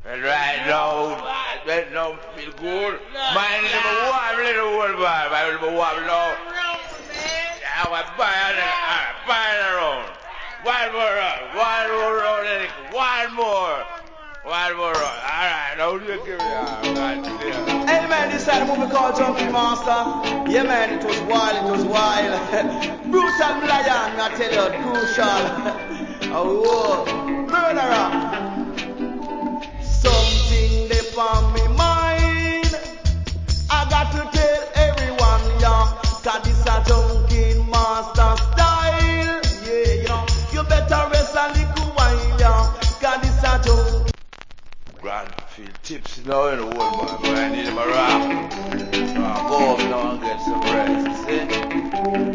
And right now, that don't feel good. Mine is a warm little old boy. Mine is a warm now. I was buying around. One more round. One more round. One more. One more round. Alright, now you give me that. Hey man, this side of movie called Junkie Master. Yeah man, it was wild, it was wild. Brutal Lion, I tell you, crucial. Oh, murderer. Something they on me mind. I got to tell everyone, yeah. Cause this a Junkie Master style. Yeah, you know, you better rest a little while, yeah. Cause this a Junkie. Grand feel tipsy now in the world, man. But I need him a rock. Go up now and get some rest, see?